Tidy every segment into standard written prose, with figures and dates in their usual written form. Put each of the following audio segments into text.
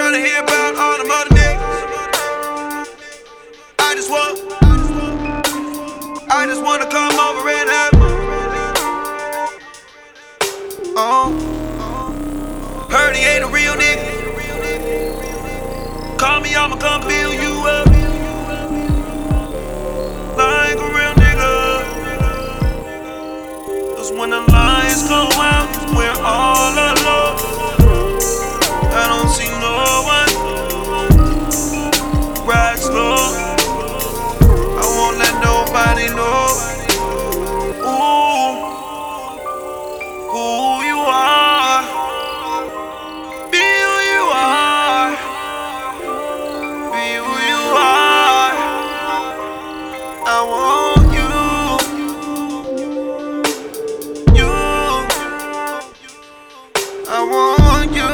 tryna hear about all them other niggas. I just wanna come over and have. Heard he ain't a real nigga. Call me, I'ma come fill you up. Like a real nigga. Cause when the lights go out, we're all alone. I don't see no one. Ride slow. I won't let nobody know. Ooh, who you are. Be who you are. Be who you are. I want you. You. I want you.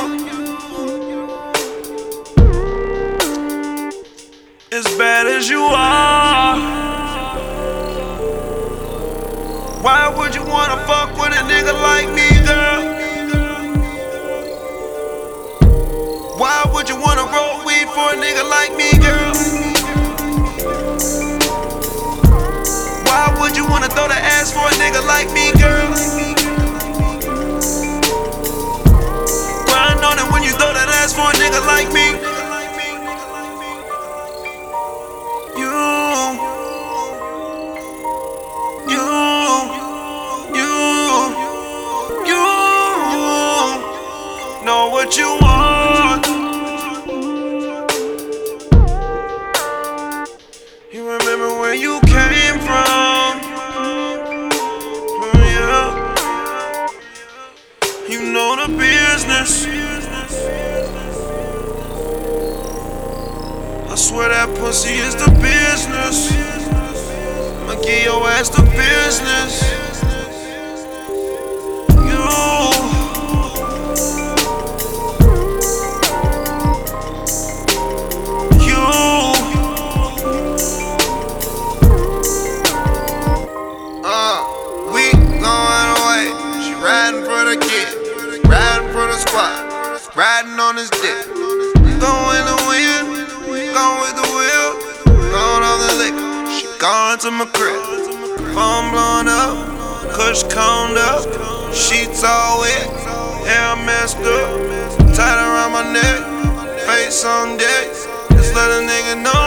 As bad as you are, why would you wanna fuck with a nigga like me, girl? Why would you wanna roll weed for a nigga like me, girl? Why would you wanna throw the ass for a nigga like me, girl? Grind on it when you throw that ass for a nigga like me. Know what you want. You remember where you came from. Yeah. You know the business. I swear that pussy is the business. I'ma give your ass the business. Riding on his dick, going the wind, going with the wheel, going on the liquor. She gone to my crib, phone blown up, kush coned up, sheets all wet, hair messed up, tied around my neck, face on deck. Just let a nigga know